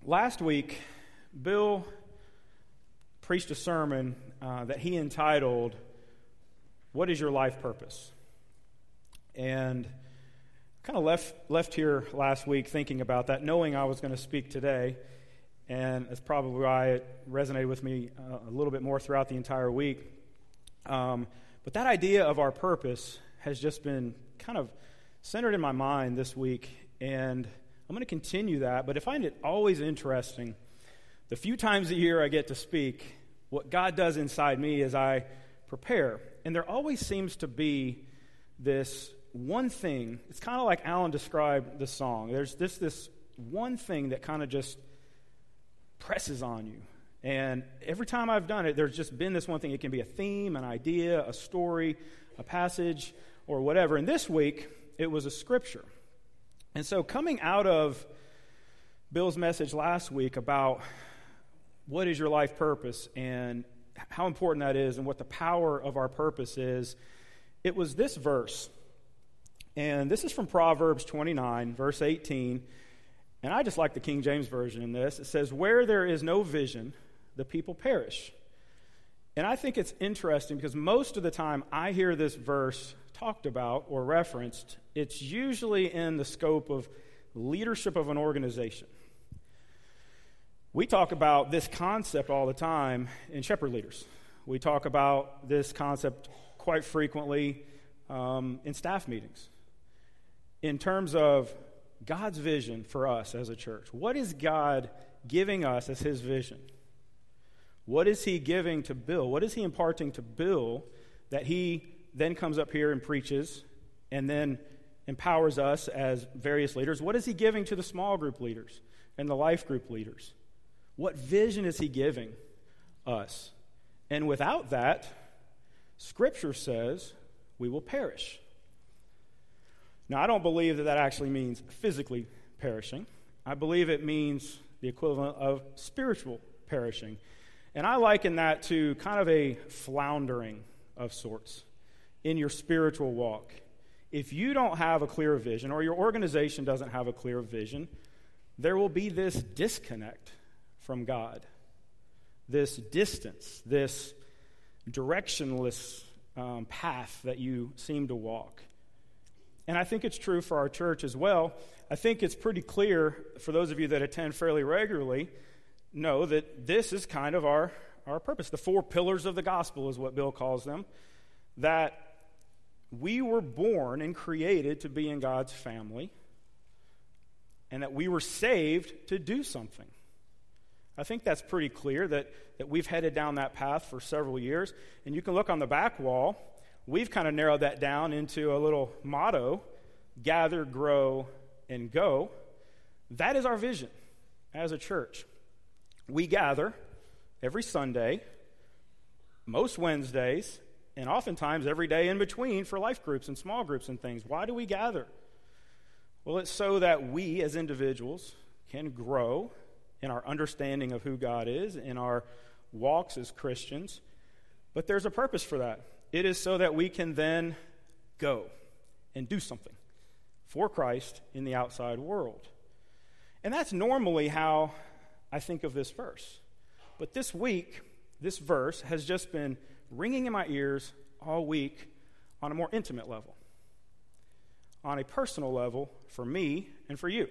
Last week, Bill preached a sermon that he entitled, "What is Your Life Purpose?" And kind of left here last week thinking about that, knowing I was going to speak today, and that's probably why it resonated with me a little bit more throughout the entire week. But that idea of our purpose has just been kind of centered in my mind this week, and I'm going to continue that, but I find it always interesting, the few times a year I get to speak, what God does inside me as I prepare. And there always seems to be this one thing. It's kind of like Alan described the song. There's this one thing that kind of just presses on you. And every time I've done it, there's just been this one thing. It can be a theme, an idea, a story, a passage, or whatever. And this week, it was a scripture. And so coming out of Bill's message last week about what is your life purpose and how important that is and what the power of our purpose is, it was this verse. And this is from Proverbs 29, verse 18. And I just like the King James Version in this. It says, "Where there is no vision, the people perish." And I think it's interesting because most of the time I hear this verse talked about or referenced, it's usually in the scope of leadership of an organization. We talk about this concept all the time in shepherd leaders. We talk about this concept quite frequently in staff meetings. In terms of God's vision for us as a church, what is God giving us as his vision? What is he giving to Bill? What is he imparting to Bill that he then comes up here and preaches and then empowers us as various leaders? What is he giving to the small group leaders and the life group leaders? What vision is he giving us? And without that, Scripture says we will perish. Now, I don't believe that actually means physically perishing. I believe it means the equivalent of spiritual perishing. And I liken that to kind of a floundering of sorts in your spiritual walk. If you don't have a clear vision, or your organization doesn't have a clear vision, there will be this disconnect from God, this distance, this directionless path that you seem to walk. And I think it's true for our church as well. I think it's pretty clear for those of you that attend fairly regularly, know that this is kind of our purpose. The 4 pillars of the gospel is what Bill calls them, that we were born and created to be in God's family, and that we were saved to do something. I think that's pretty clear that we've headed down that path for several years. And you can look on the back wall. We've kind of narrowed that down into a little motto: gather, grow, and go. That is our vision as a church. We gather every Sunday, most Wednesdays, and oftentimes every day in between for life groups and small groups and things. Why do we gather? Well, it's so that we as individuals can grow in our understanding of who God is, in our walks as Christians. But there's a purpose for that. It is so that we can then go and do something for Christ in the outside world. And that's normally how I think of this verse. But this week, this verse has just been ringing in my ears all week on a more intimate level, on a personal level for me and for you.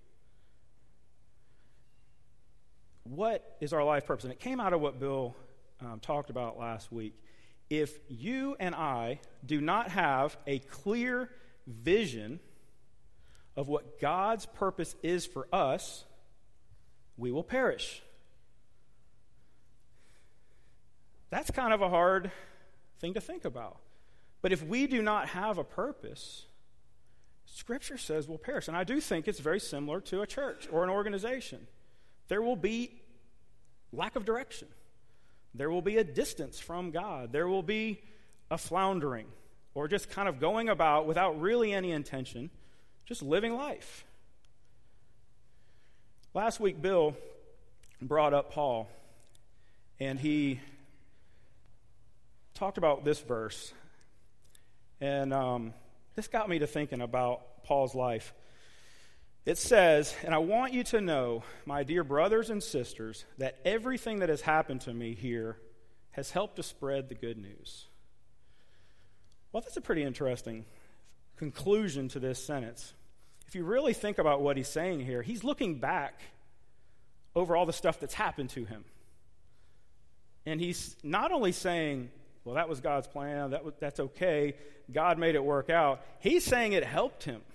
What is our life purpose? And it came out of what Bill talked about last week. If you and I do not have a clear vision of what God's purpose is for us, we will perish. That's kind of a hard thing to think about. But if we do not have a purpose, Scripture says we'll perish. And I do think it's very similar to a church or an organization. There will be lack of direction. There will be a distance from God. There will be a floundering, or just kind of going about without really any intention, just living life. Last week, Bill brought up Paul, and he talked about this verse. And this got me to thinking about Paul's life. It says, and I want you to know, my dear brothers and sisters, that everything that has happened to me here has helped to spread the good news. Well, that's a pretty interesting conclusion to this sentence. If you really think about what he's saying here, he's looking back over all the stuff that's happened to him. And he's not only saying, well, that was God's plan, that's okay, God made it work out. He's saying it helped him.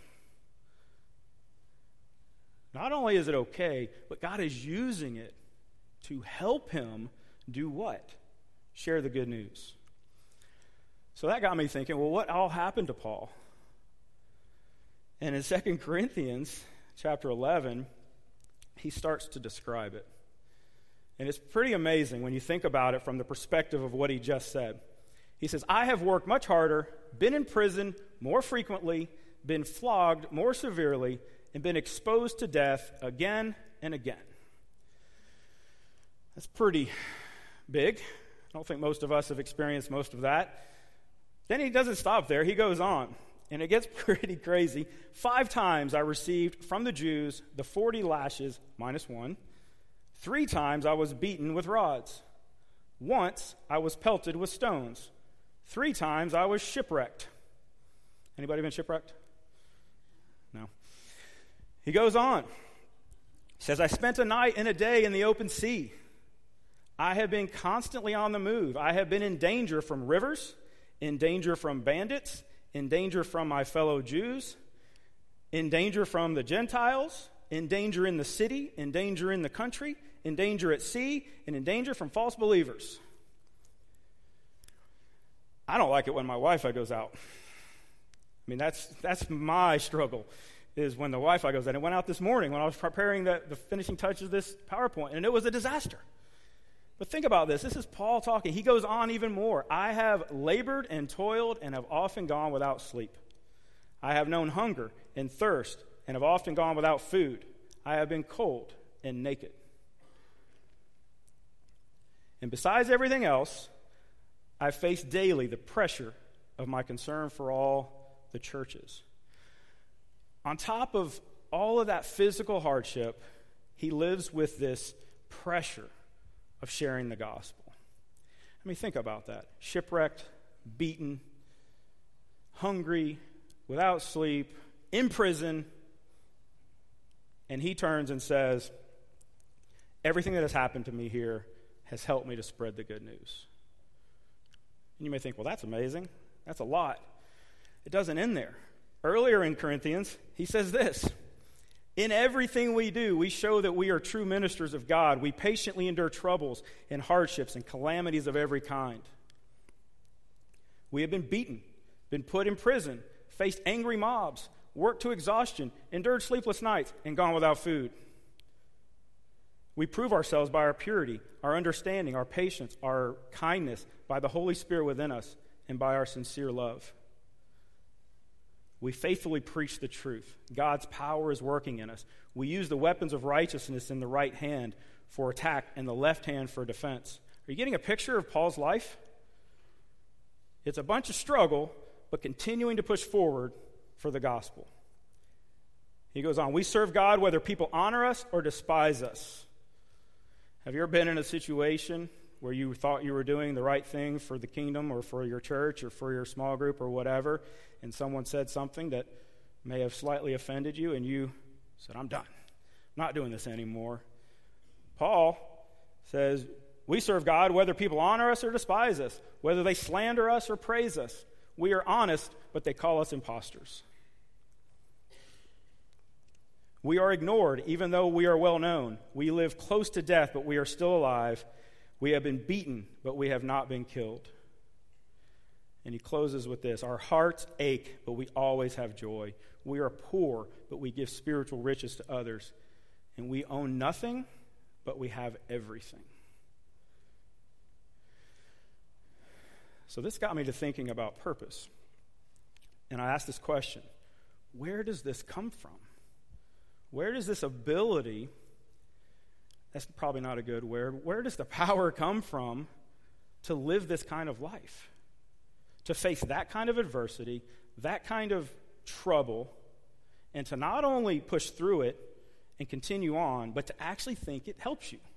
Not only is it okay, but God is using it to help him do what? Share the good news. So that got me thinking, well, what all happened to Paul? And in 2 Corinthians chapter 11, he starts to describe it. And it's pretty amazing when you think about it from the perspective of what he just said. He says, I have worked much harder, been in prison more frequently, been flogged more severely, and been exposed to death again and again. That's pretty big. I don't think most of us have experienced most of that. Then he doesn't stop there. He goes on, and it gets pretty crazy. 5 times I received from the Jews the 40 lashes minus 1. 3 times I was beaten with rods. Once I was pelted with stones. 3 times I was shipwrecked. Anybody been shipwrecked? No. He goes on. He says, I spent a night and a day in the open sea. I have been constantly on the move. I have been in danger from rivers, in danger from bandits, in danger from my fellow Jews, in danger from the Gentiles, in danger in the city, in danger in the country, in danger at sea, and in danger from false believers. I don't like it when my Wi-Fi goes out. I mean, that's my struggle, is when the Wi-Fi goes out. It went out this morning when I was preparing the finishing touches of this PowerPoint, and it was a disaster. But think about this. This is Paul talking. He goes on even more. I have labored and toiled and have often gone without sleep. I have known hunger and thirst and have often gone without food. I have been cold and naked. And besides everything else, I face daily the pressure of my concern for all the churches. On top of all of that physical hardship, he lives with this pressure of sharing the gospel. I mean, think about that. Shipwrecked, beaten, hungry, without sleep, in prison. And he turns and says, everything that has happened to me here has helped me to spread the good news. And you may think, well, that's amazing. That's a lot. It doesn't end there. Earlier in Corinthians, he says this, in everything we do, we show that we are true ministers of God. We patiently endure troubles and hardships and calamities of every kind. We have been beaten, been put in prison, faced angry mobs, worked to exhaustion, endured sleepless nights, and gone without food. We prove ourselves by our purity, our understanding, our patience, our kindness, by the Holy Spirit within us, and by our sincere love. We faithfully preach the truth. God's power is working in us. We use the weapons of righteousness in the right hand for attack and the left hand for defense. Are you getting a picture of Paul's life? It's a bunch of struggle, but continuing to push forward for the gospel. He goes on, we serve God whether people honor us or despise us. Have you ever been in a situation where you thought you were doing the right thing for the kingdom or for your church or for your small group or whatever, and someone said something that may have slightly offended you, and you said, I'm done. I'm not doing this anymore. Paul says, we serve God whether people honor us or despise us, whether they slander us or praise us. We are honest, but they call us impostors. We are ignored, even though we are well known. We live close to death, but we are still alive. We have been beaten, but we have not been killed. And he closes with this, our hearts ache, but we always have joy. We are poor, but we give spiritual riches to others. And we own nothing, but we have everything. So this got me to thinking about purpose. And I asked this question, where does this come from? Where does this ability, that's probably not a good word, where does the power come from to live this kind of life? To face that kind of adversity, that kind of trouble, and to not only push through it and continue on, but to actually think it helps you.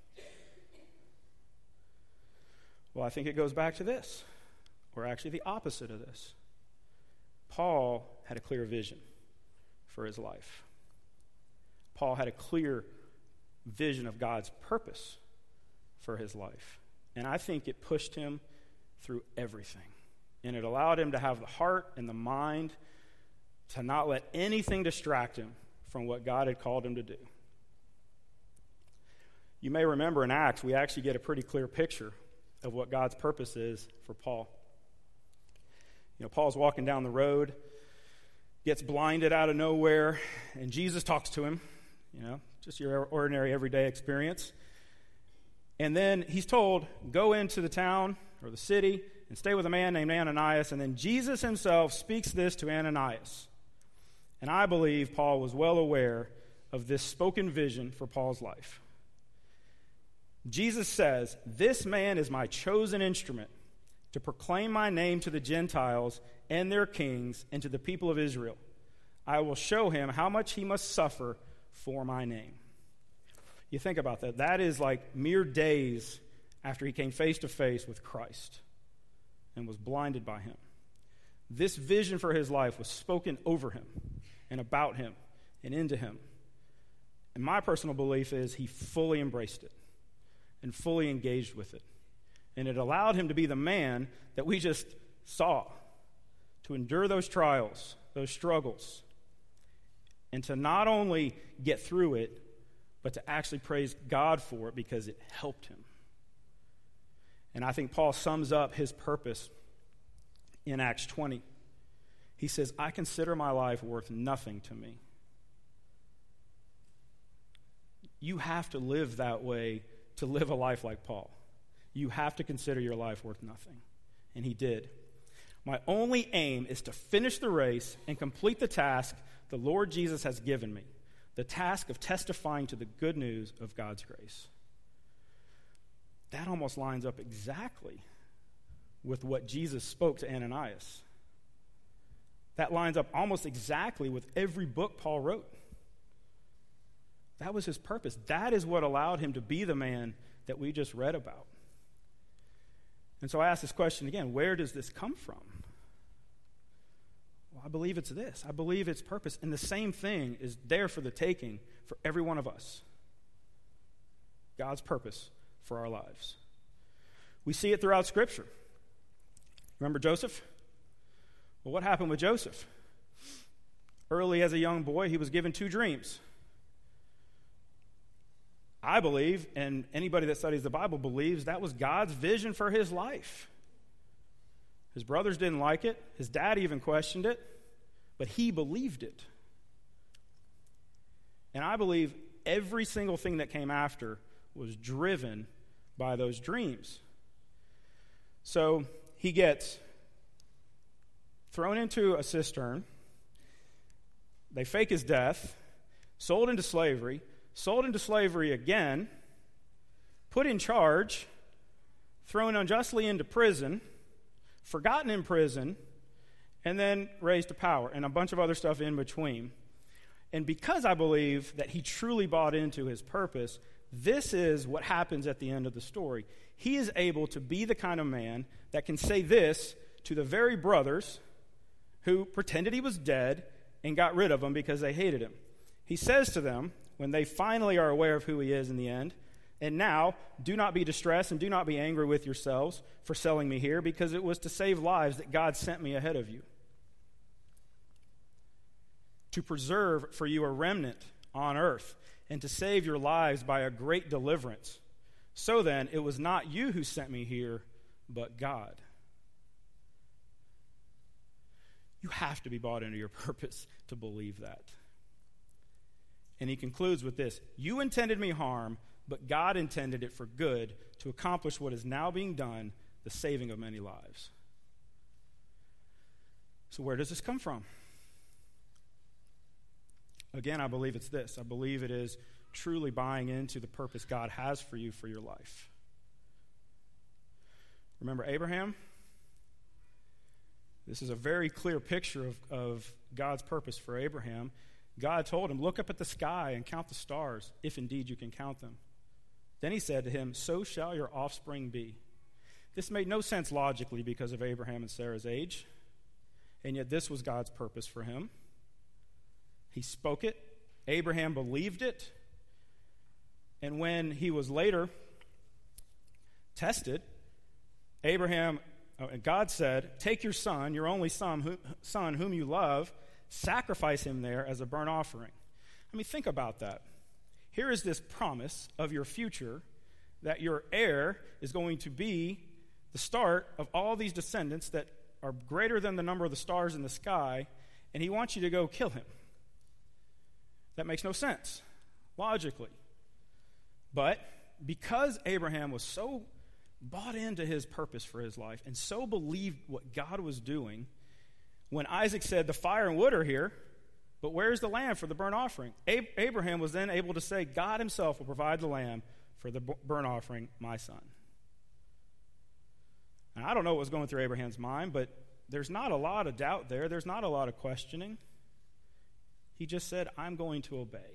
Well, I think it goes back to this, or actually the opposite of this. Paul had a clear vision for his life. Paul had a clear vision of God's purpose for his life. And I think it pushed him through everything. And it allowed him to have the heart and the mind to not let anything distract him from what God had called him to do. You may remember in Acts, we actually get a pretty clear picture of what God's purpose is for Paul. You know, Paul's walking down the road, gets blinded out of nowhere, and Jesus talks to him, you know, just your ordinary everyday experience. And then he's told, go into the town or the city and stay with a man named Ananias. And then Jesus himself speaks this to Ananias. And I believe Paul was well aware of this spoken vision for Paul's life. Jesus says, this man is my chosen instrument to proclaim my name to the Gentiles and their kings and to the people of Israel. I will show him how much he must suffer for my name. You think about that. That is like mere days after he came face to face with Christ and was blinded by him. This vision for his life was spoken over him and about him and into him. And my personal belief is he fully embraced it and fully engaged with it. And it allowed him to be the man that we just saw, to endure those trials, those struggles, and to not only get through it, but to actually praise God for it because it helped him. And I think Paul sums up his purpose in Acts 20. He says, I consider my life worth nothing to me. You have to live that way to live a life like Paul. You have to consider your life worth nothing. And he did. My only aim is to finish the race and complete the task the Lord Jesus has given me, the task of testifying to the good news of God's grace. That almost lines up exactly with what Jesus spoke to Ananias. That lines up almost exactly with every book Paul wrote. That was his purpose. That is what allowed him to be the man that we just read about. And so I ask this question again, where does this come from? Well, I believe it's this. I believe it's purpose. And the same thing is there for the taking for every one of us. God's purpose for our lives. We see it throughout Scripture. Remember Joseph? Well, what happened with Joseph? Early as a young boy, he was given 2 dreams. I believe, and anybody that studies the Bible believes, that was God's vision for his life. His brothers didn't like it. His dad even questioned it. But he believed it. And I believe every single thing that came after was driven by those dreams. So he gets thrown into a cistern. They fake his death, sold into slavery again, put in charge, thrown unjustly into prison, forgotten in prison, and then raised to power, and a bunch of other stuff in between. And because I believe that he truly bought into his purpose, this is what happens at the end of the story. He is able to be the kind of man that can say this to the very brothers who pretended he was dead and got rid of him because they hated him. He says to them, when they finally are aware of who he is in the end, and now, do not be distressed and do not be angry with yourselves for selling me here, because it was to save lives that God sent me ahead of you, to preserve for you a remnant on earth, and to save your lives by a great deliverance. So then, it was not you who sent me here, but God. You have to be bought into your purpose to believe that. And he concludes with this: you intended me harm, but God intended it for good, to accomplish what is now being done, the saving of many lives. So where does this come from? Again, I believe it's this. I believe it is truly buying into the purpose God has for you for your life. Remember Abraham? This is a very clear picture of God's purpose for Abraham. God told him, "Look up at the sky and count the stars, if indeed you can count them." Then he said to him, "So shall your offspring be." This made no sense logically because of Abraham and Sarah's age, and yet this was God's purpose for him. He spoke it, Abraham believed it, and when he was later tested, God said, "Take your son, your only son whom you love, sacrifice him there as a burnt offering." I mean, think about that. Here is this promise of your future that your heir is going to be the start of all these descendants that are greater than the number of the stars in the sky, and he wants you to go kill him. That makes no sense, logically. But because Abraham was so bought into his purpose for his life and so believed what God was doing, when Isaac said, "The fire and wood are here, but where's the lamb for the burnt offering?" Abraham was then able to say, "God himself will provide the lamb for the burnt offering, my son." And I don't know what was going through Abraham's mind, but there's not a lot of doubt there. There's not a lot of questioning. He just said, "I'm going to obey."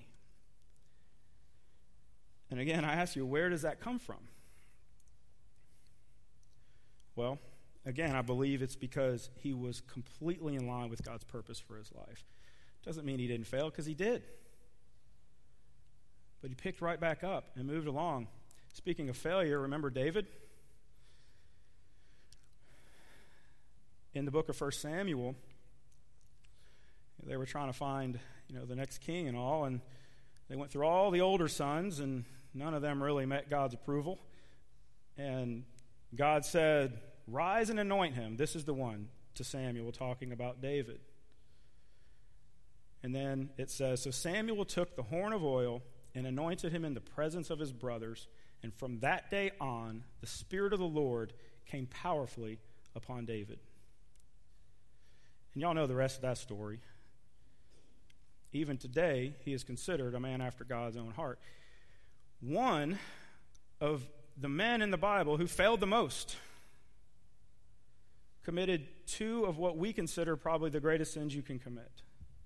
And again, I ask you, where does that come from? Well, again, I believe it's because he was completely in line with God's purpose for his life. Doesn't mean he didn't fail, because he did. But he picked right back up and moved along. Speaking of failure, remember David? In the book of 1 Samuel, they were trying to find, the next king and all, and they went through all the older sons, and none of them really met God's approval. And God said, "Rise and anoint him." This is the one, to Samuel, talking about David. And then it says, "So Samuel took the horn of oil and anointed him in the presence of his brothers, and from that day on, the Spirit of the Lord came powerfully upon David." And y'all know the rest of that story. Even today, he is considered a man after God's own heart. One of the men in the Bible who failed the most, committed two of what we consider probably the greatest sins you can commit.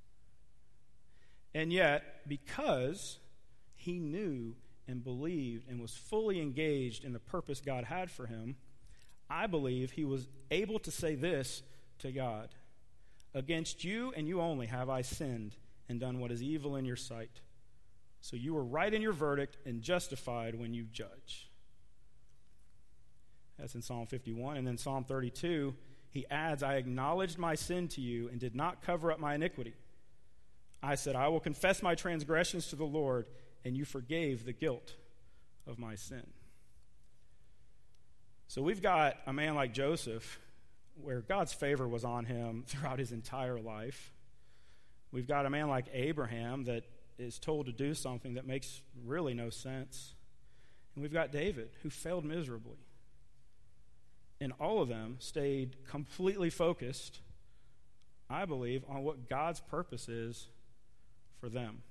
And yet, because he knew and believed and was fully engaged in the purpose God had for him, I believe he was able to say this to God: "Against you and you only have I sinned and done what is evil in your sight. So you were right in your verdict and justified when you judge." That's in Psalm 51. And then Psalm 32, he adds, "I acknowledged my sin to you and did not cover up my iniquity. I said, I will confess my transgressions to the Lord, and you forgave the guilt of my sin." So we've got a man like Joseph, where God's favor was on him throughout his entire life. We've got a man like Abraham that is told to do something that makes really no sense. And we've got David, who failed miserably. And all of them stayed completely focused, I believe, on what God's purpose is for them.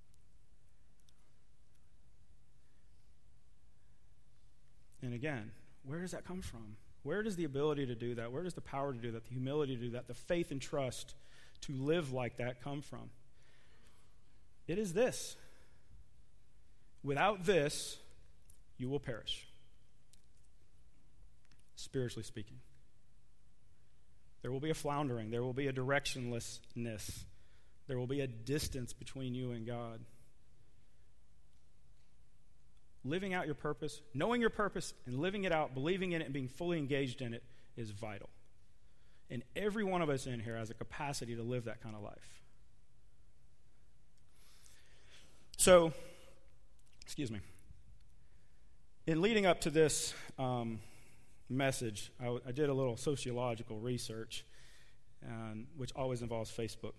And again, where does that come from? Where does the ability to do that? Where does the power to do that, the humility to do that, the faith and trust to live like that come from? It is this: without this, you will perish, spiritually speaking. There will be a floundering. There will be a directionlessness. There will be a distance between you and God. Living out your purpose, knowing your purpose, and living it out, believing in it, and being fully engaged in it is vital. And every one of us in here has a capacity to live that kind of life. So, in leading up to this message, I did a little sociological research, which always involves Facebook.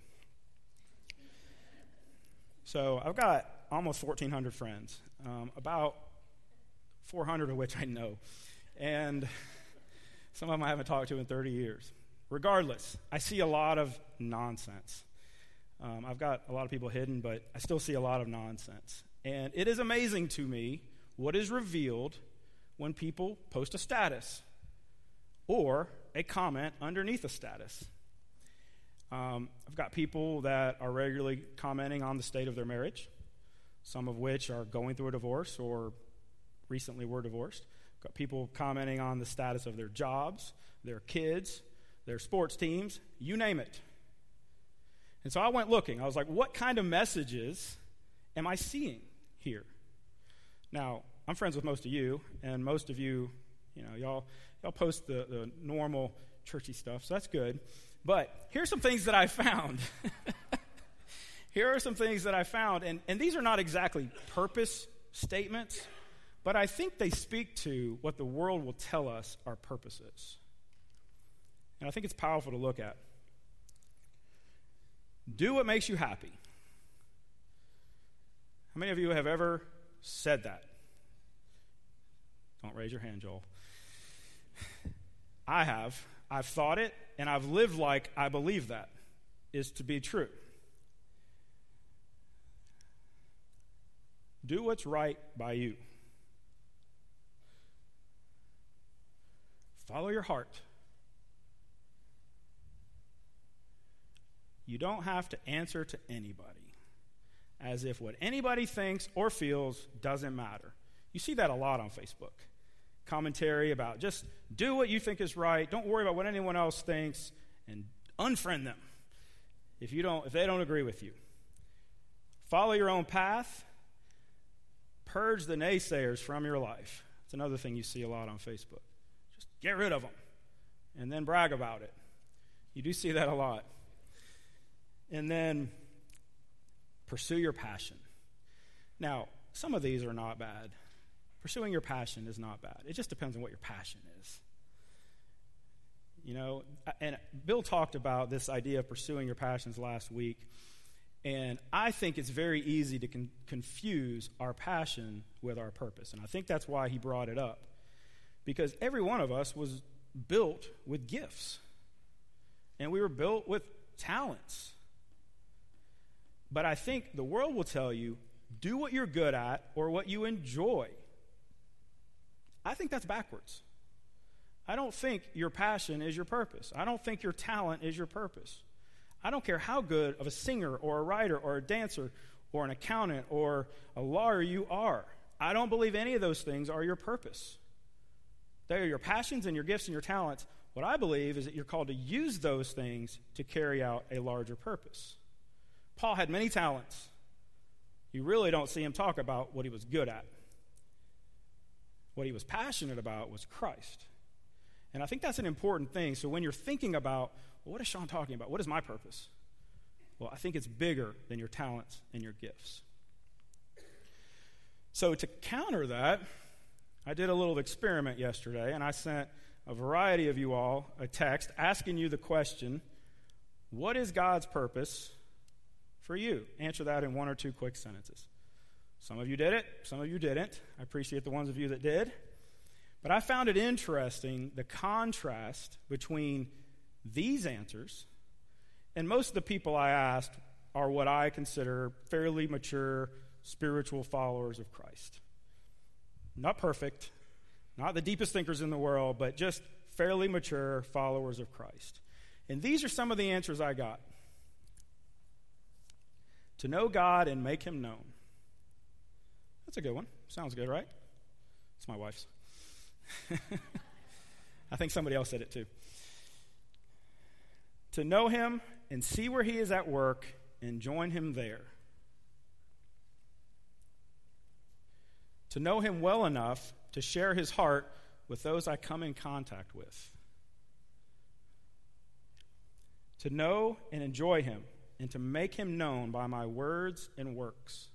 So I've got almost 1,400 friends, about 400 of which I know, and some of them I haven't talked to in 30 years. Regardless, I see a lot of nonsense. I've got a lot of people hidden, but I still see a lot of nonsense. And it is amazing to me what is revealed when people post a status or a comment underneath a status. I've got people that are regularly commenting on the state of their marriage, some of which are going through a divorce or recently were divorced. I've got people commenting on the status of their jobs, their kids, their sports teams, you name it. And so I went looking. I was like, what kind of messages am I seeing here? Now, I'm friends with most of you, and most of you, y'all post the normal churchy stuff, so that's good. But here's some things that I found. Here are some things that I found, and these are not exactly purpose statements, but I think they speak to what the world will tell us our purpose is. And I think it's powerful to look at. Do what makes you happy. How many of you have ever said that? Don't raise your hand, Joel. I have. I've thought it, and I've lived like I believe that is to be true. Do what's right by you. Follow your heart. You don't have to answer to anybody, as if what anybody thinks or feels doesn't matter. You see that a lot on Facebook. Commentary about just do what you think is right, don't worry about what anyone else thinks, and unfriend them if they don't agree with you. Follow your own path. Purge the naysayers from your life. It's another thing you see a lot on Facebook. Just get rid of them and then brag about it. You do see that a lot. And then pursue your passion. Now, some of these are not bad. Pursuing your passion is not bad. It just depends on what your passion is. And Bill talked about this idea of pursuing your passions last week, and I think it's very easy to confuse our passion with our purpose, and I think that's why he brought it up, because every one of us was built with gifts, and we were built with talents. But I think the world will tell you, do what you're good at or what you enjoy. I think that's backwards. I don't think your passion is your purpose. I don't think your talent is your purpose. I don't care how good of a singer or a writer or a dancer or an accountant or a lawyer you are. I don't believe any of those things are your purpose. They are your passions and your gifts and your talents. What I believe is that you're called to use those things to carry out a larger purpose. Paul had many talents. You really don't see him talk about what he was good at. What he was passionate about was Christ. And I think that's an important thing. So when you're thinking about, well, what is Sean talking about? What is my purpose? Well, I think it's bigger than your talents and your gifts. So to counter that, I did a little experiment yesterday, and I sent a variety of you all a text asking you the question, what is God's purpose for you? Answer that in one or two quick sentences. Some of you did it, some of you didn't. I appreciate the ones of you that did. But I found it interesting, the contrast between these answers, and most of the people I asked are what I consider fairly mature spiritual followers of Christ. Not perfect, not the deepest thinkers in the world, but just fairly mature followers of Christ. And these are some of the answers I got. To know God and make him known. That's a good one. Sounds good, right? It's my wife's. I think somebody else said it too. To know him and see where he is at work and join him there. To know him well enough to share his heart with those I come in contact with. To know and enjoy him and to make him known by my words and works.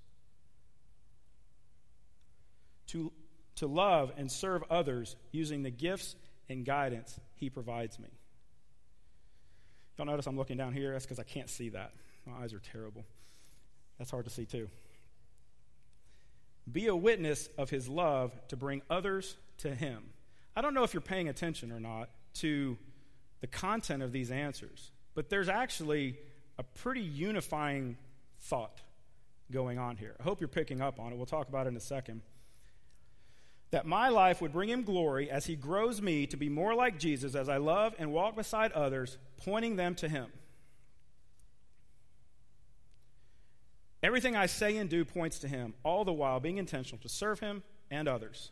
To love and serve others using the gifts and guidance he provides me. Y'all notice I'm looking down here? That's because I can't see that. My eyes are terrible. That's hard to see too. Be a witness of his love to bring others to him. I don't know if you're paying attention or not to the content of these answers, but there's actually a pretty unifying thought going on here. I hope you're picking up on it. We'll talk about it in a second. That my life would bring him glory as he grows me to be more like Jesus as I love and walk beside others, pointing them to him. Everything I say and do points to him, all the while being intentional to serve him and others.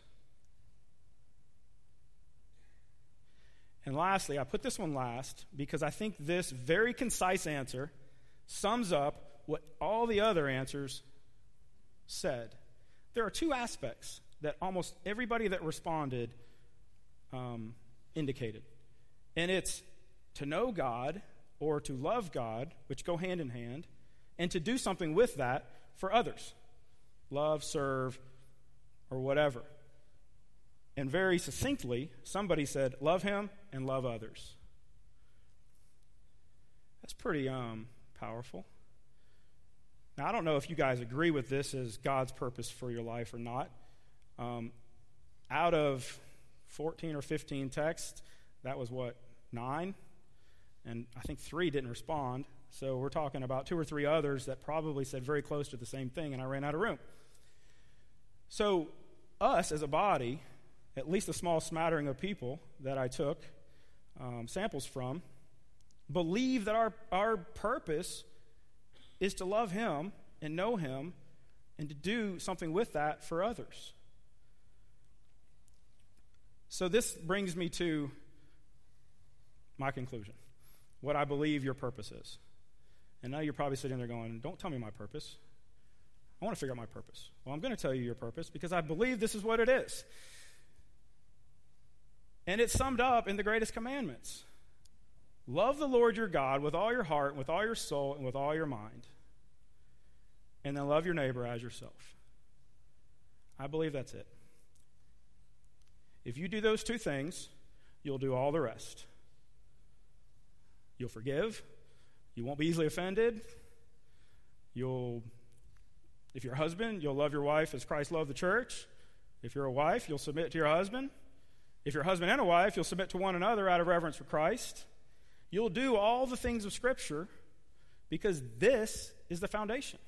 And lastly, I put this one last because I think this very concise answer sums up what all the other answers said. There are two aspects that almost everybody that responded indicated. And it's to know God or to love God, which go hand in hand, and to do something with that for others. Love, serve, or whatever. And very succinctly, somebody said, love him and love others. That's pretty powerful. Now, I don't know if you guys agree with this as God's purpose for your life or not. Out of 14 or 15 texts, that was 9? And I think 3 didn't respond. So we're talking about 2 or 3 others that probably said very close to the same thing, and I ran out of room. So us as a body, at least a small smattering of people that I took samples from, believe that our purpose is to love him and know him and to do something with that for others. So this brings me to my conclusion, what I believe your purpose is. And now you're probably sitting there going, don't tell me my purpose. I want to figure out my purpose. Well, I'm going to tell you your purpose because I believe this is what it is. And it's summed up in the greatest commandments. Love the Lord your God with all your heart, with all your soul, and with all your mind. And then love your neighbor as yourself. I believe that's it. If you do those 2 things, you'll do all the rest. You'll forgive. You won't be easily offended. If you're a husband, you'll love your wife as Christ loved the church. If you're a wife, you'll submit to your husband. If you're a husband and a wife, you'll submit to one another out of reverence for Christ. You'll do all the things of Scripture because this is the foundation.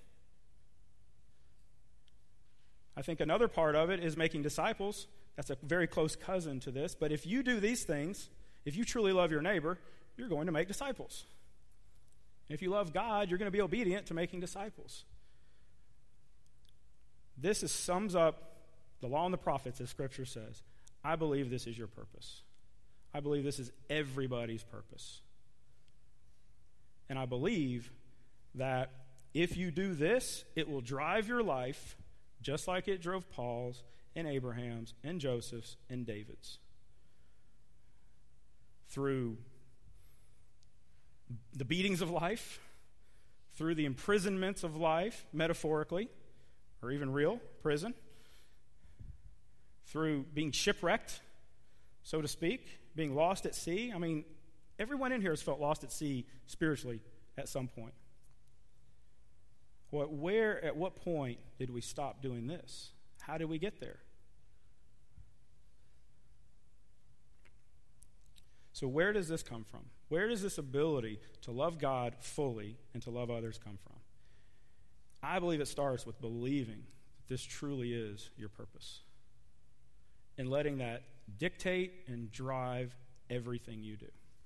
I think another part of it is making disciples. That's a very close cousin to this. But if you do these things, if you truly love your neighbor, you're going to make disciples. And if you love God, you're going to be obedient to making disciples. This sums up the law and the prophets, as Scripture says. I believe this is your purpose. I believe this is everybody's purpose. And I believe that if you do this, it will drive your life just like it drove Paul's and Abraham's and Joseph's and David's. Through the beatings of life, through the imprisonments of life, metaphorically, or even real prison, through being shipwrecked, so to speak, being lost at sea. I mean, everyone in here has felt lost at sea spiritually at some point. At what point did we stop doing this? How did we get there? So where does this come from? Where does this ability to love God fully and to love others come from? I believe it starts with believing that this truly is your purpose and letting that dictate and drive everything you do.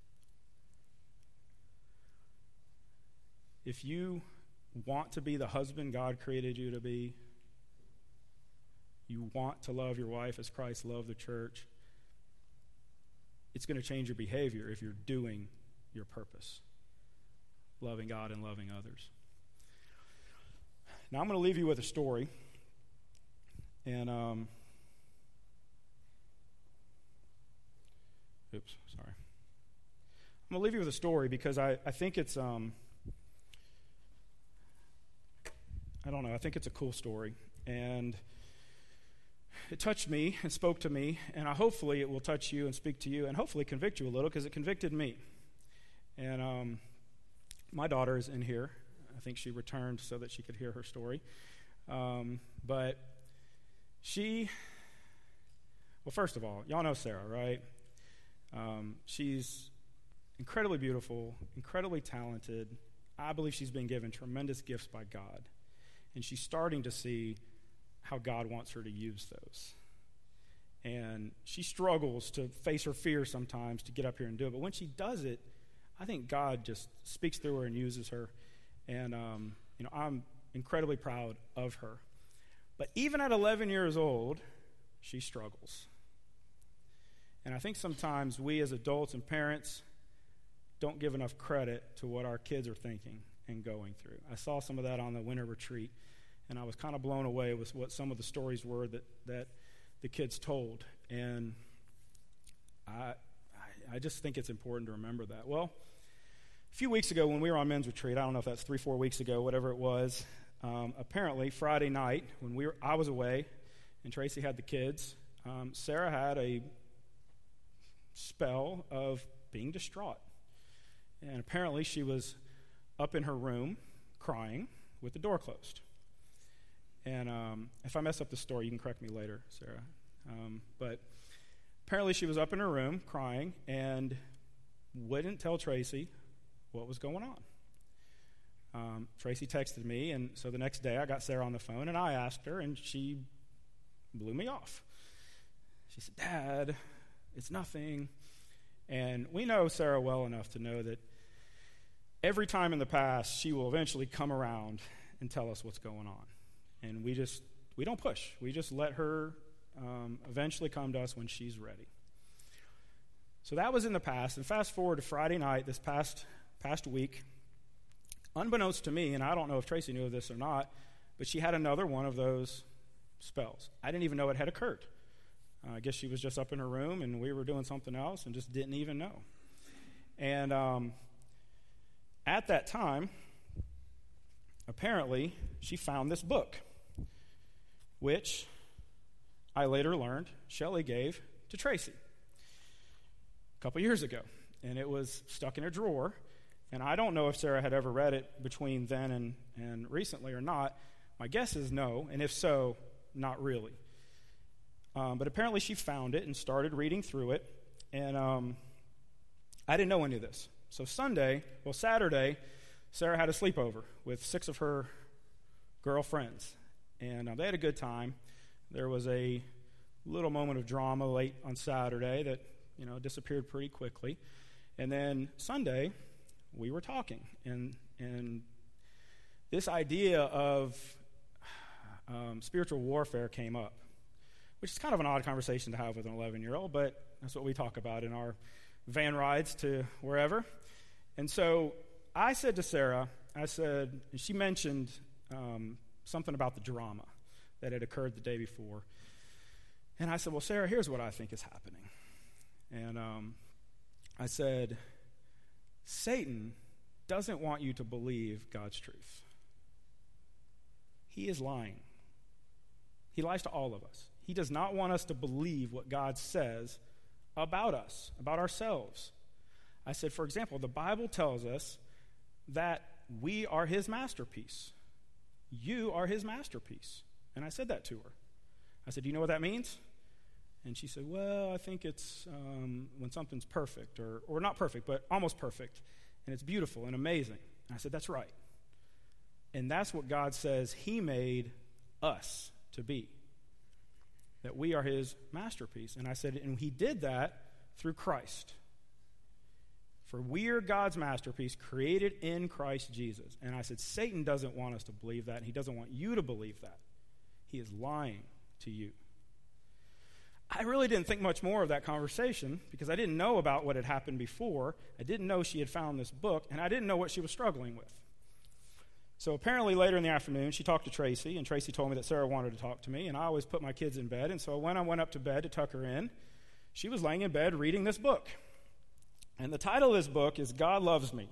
If you want to be the husband God created you to be, you want to love your wife as Christ loved the church, it's going to change your behavior if you're doing your purpose, loving God and loving others. Now I'm going to leave you with a story, and I'm going to leave you with a story because I think it's I think it's a cool story, and it touched me and spoke to me, and hopefully it will touch you and speak to you and hopefully convict you a little because it convicted me. And my daughter is in here. I think she returned so that she could hear her story. But first of all, y'all know Sarah, right? She's incredibly beautiful, incredibly talented. I believe she's been given tremendous gifts by God. And she's starting to see how God wants her to use those. And she struggles to face her fear sometimes to get up here and do it. But when she does it, I think God just speaks through her and uses her. And, I'm incredibly proud of her. But even at 11 years old, she struggles. And I think sometimes we as adults and parents don't give enough credit to what our kids are thinking and going through. I saw some of that on the winter retreat, and I was kind of blown away with what some of the stories were that the kids told. And I just think it's important to remember that. Well, a few weeks ago when we were on men's retreat, I don't know if that's 3-4 weeks ago, whatever it was, apparently Friday night when I was away and Tracy had the kids, Sarah had a spell of being distraught. And apparently she was up in her room crying with the door closed. And if I mess up the story, you can correct me later, Sarah. But apparently she was up in her room crying and wouldn't tell Tracy what was going on. Tracy texted me, and so the next day I got Sarah on the phone, and I asked her, and she blew me off. She said, "Dad, it's nothing." And we know Sarah well enough to know that every time in the past, she will eventually come around and tell us what's going on. And we don't push. We just let her eventually come to us when she's ready. So that was in the past. And fast forward to Friday night, this past week, unbeknownst to me, and I don't know if Tracy knew of this or not, but she had another one of those spells. I didn't even know it had occurred. I guess she was just up in her room, and we were doing something else and just didn't even know. And at that time, apparently, she found this book, which I later learned Shelley gave to Tracy a couple years ago. And it was stuck in a drawer. And I don't know if Sarah had ever read it between then and recently or not. My guess is no, and if so, not really. But apparently she found it and started reading through it. And I didn't know any of this. So Saturday, Sarah had a sleepover with 6 of her girlfriends. And they had a good time. There was a little moment of drama late on Saturday that, disappeared pretty quickly. And then Sunday, we were talking. And this idea of spiritual warfare came up, which is kind of an odd conversation to have with an 11-year-old, but that's what we talk about in our van rides to wherever. And so I said to Sarah, and she mentioned something about the drama that had occurred the day before. And I said, well, Sarah, here's what I think is happening. And I said, Satan doesn't want you to believe God's truth. He is lying. He lies to all of us. He does not want us to believe what God says about us, about ourselves. I said, for example, the Bible tells us that we are his masterpiece. You are his masterpiece. And I said that to her. I said, do you know what that means? And she said, well, I think it's when something's perfect, or not perfect, but almost perfect, and it's beautiful and amazing. And I said, that's right. And that's what God says he made us to be, that we are his masterpiece. And I said, and he did that through Christ. For we are God's masterpiece, created in Christ Jesus. And I said, Satan doesn't want us to believe that, and he doesn't want you to believe that. He is lying to you. I really didn't think much more of that conversation because I didn't know about what had happened before. I didn't know she had found this book, and I didn't know what she was struggling with. So apparently later in the afternoon, she talked to Tracy, and Tracy told me that Sarah wanted to talk to me, and I always put my kids in bed. And so when I went up to bed to tuck her in, she was laying in bed reading this book. And the title of this book is God Loves Me.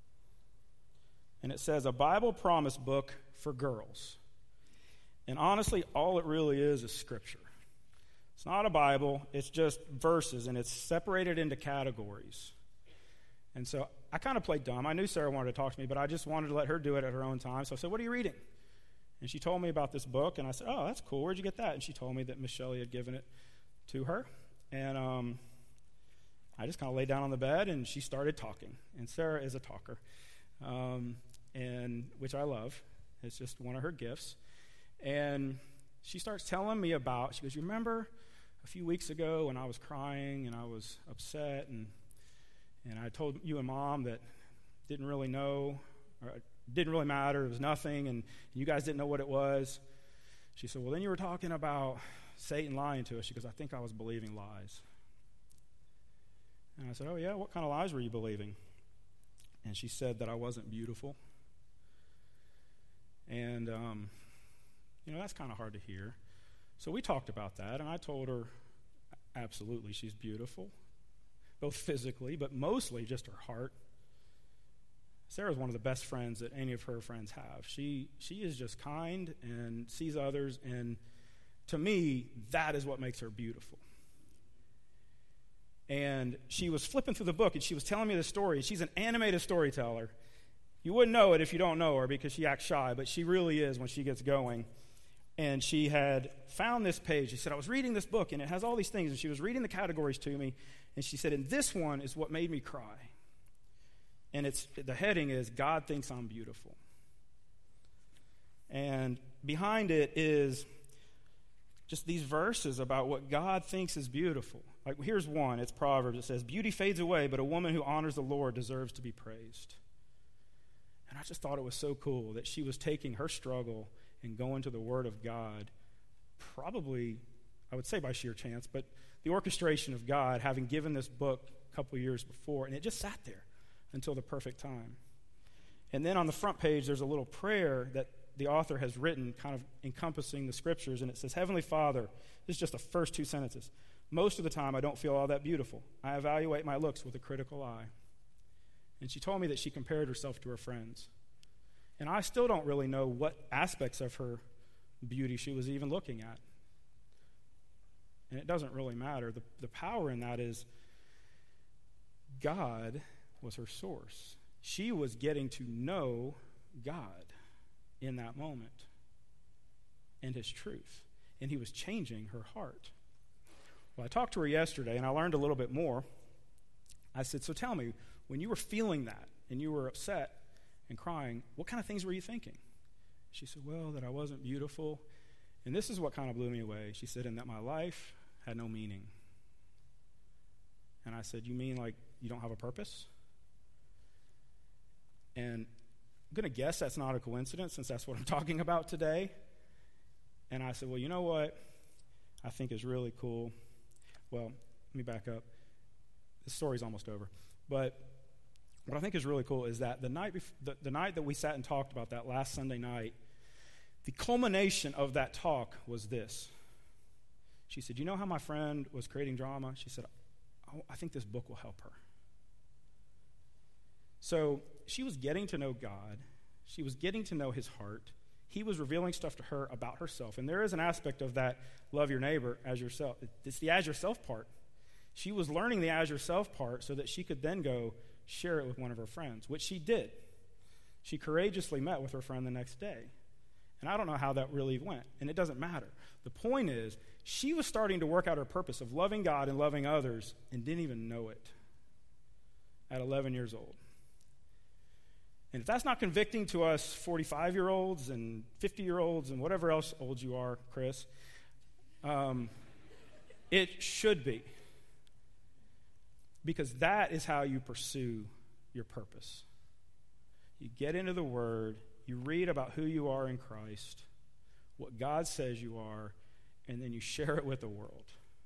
And it says, a Bible promise book for girls. And honestly, all it really is Scripture. It's not a Bible, it's just verses, and it's separated into categories. And so I kind of played dumb. I knew Sarah wanted to talk to me, but I just wanted to let her do it at her own time. So I said, what are you reading? And she told me about this book, and I said, oh, that's cool. Where'd you get that? And she told me that Miss Shelley had given it to her. And I just kind of laid down on the bed, and she started talking. And Sarah is a talker, and which I love. It's just one of her gifts. And she starts telling me about, she goes, you remember a few weeks ago when I was crying and I was upset, and I told you and Mom that didn't really know, or didn't really matter. It was nothing, and you guys didn't know what it was. She said, well, then you were talking about Satan lying to us. She goes, I think I was believing lies. And I said, oh, yeah? What kind of lies were you believing? And she said that I wasn't beautiful. And, that's kind of hard to hear. So we talked about that, and I told her, absolutely, she's beautiful, both physically, but mostly just her heart. Sarah's one of the best friends that any of her friends have. She is just kind and sees others, and to me, that is what makes her beautiful. And she was flipping through the book, and she was telling me the story. She's an animated storyteller. You wouldn't know it if you don't know her because she acts shy, but she really is when she gets going. And she had found this page. She said, I was reading this book, and it has all these things. And she was reading the categories to me, and she said, and this one is what made me cry. And the heading is, God Thinks I'm Beautiful. And behind it is just these verses about what God thinks is beautiful. Like, here's one. It's Proverbs. It says, beauty fades away, but a woman who honors the Lord deserves to be praised. And I just thought it was so cool that she was taking her struggle and going to the Word of God, probably, I would say by sheer chance, but the orchestration of God, having given this book a couple years before, and it just sat there until the perfect time. And then on the front page, there's a little prayer that the author has written, kind of encompassing the scriptures, and it says, Heavenly Father, this is just the first two sentences. Most of the time, I don't feel all that beautiful. I evaluate my looks with a critical eye. And she told me that she compared herself to her friends. And I still don't really know what aspects of her beauty she was even looking at. And it doesn't really matter. The power in that is God was her source. She was getting to know God in that moment and his truth. And he was changing her heart. Well, I talked to her yesterday, and I learned a little bit more. I said, so tell me, when you were feeling that and you were upset and crying, what kind of things were you thinking? She said, well, that I wasn't beautiful. And this is what kind of blew me away. She said, and that my life had no meaning. And I said, you mean like you don't have a purpose? And I'm going to guess that's not a coincidence since that's what I'm talking about today. And I said, well, you know what I think is really cool? Well, let me back up. The story's almost over. But what I think is really cool is that the night that we sat and talked about that last Sunday night, the culmination of that talk was this. She said, you know how my friend was creating drama? She said, I think this book will help her. So she was getting to know God. She was getting to know his heart. He was revealing stuff to her about herself. And there is an aspect of that, love your neighbor as yourself. It's the as yourself part. She was learning the as yourself part so that she could then go share it with one of her friends, which she did. She courageously met with her friend the next day. And I don't know how that really went, and it doesn't matter. The point is, she was starting to work out her purpose of loving God and loving others and didn't even know it at 11 years old. And if that's not convicting to us 45-year-olds and 50-year-olds and whatever else old you are, Chris, it should be. Because that is how you pursue your purpose. You get into the Word, you read about who you are in Christ, what God says you are, and then you share it with the world.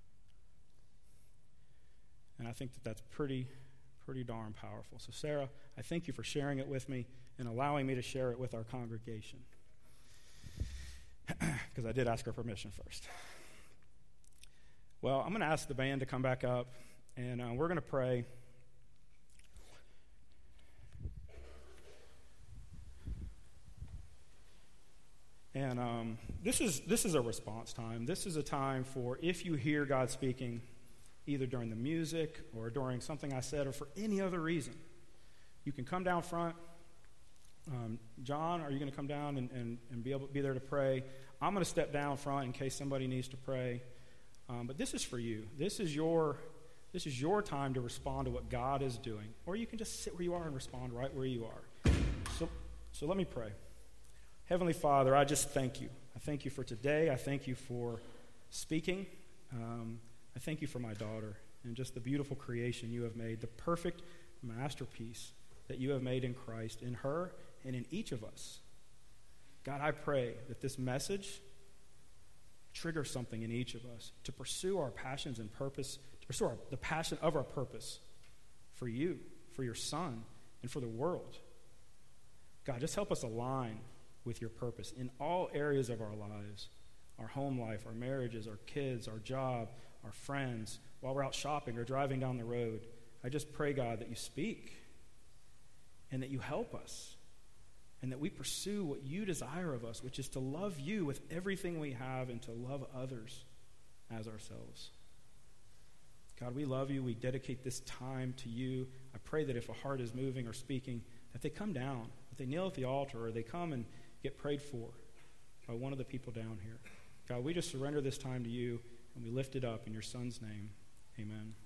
And I think that that's pretty darn powerful. So Sarah, I thank you for sharing it with me and allowing me to share it with our congregation. Because I did ask her permission first. Well, I'm going to ask the band to come back up, and we're going to pray. And this is a response time. This is a time for if you hear God speaking, either during the music or during something I said or for any other reason, you can come down front. John, are you going to come down and be able to be there to pray? I'm going to step down front in case somebody needs to pray. But this is for you. This is your time to respond to what God is doing. Or you can just sit where you are and respond right where you are. So let me pray. Heavenly Father, I just thank you. I thank you for today. I thank you for speaking. I thank you for my daughter and just the beautiful creation you have made, the perfect masterpiece that you have made in Christ, in her and in each of us. God, I pray that this message triggers something in each of us to pursue our passions and purpose, to pursue the passion of our purpose for you, for your Son, and for the world. God, just help us align with your purpose in all areas of our lives, our home life, our marriages, our kids, our job, our friends, while we're out shopping or driving down the road. I just pray, God, that you speak and that you help us and that we pursue what you desire of us, which is to love you with everything we have and to love others as ourselves. God, we love you. We dedicate this time to you. I pray that if a heart is moving or speaking, that they come down, that they kneel at the altar, or they come and get prayed for by one of the people down here. God, we just surrender this time to you, and we lift it up in your Son's name. Amen.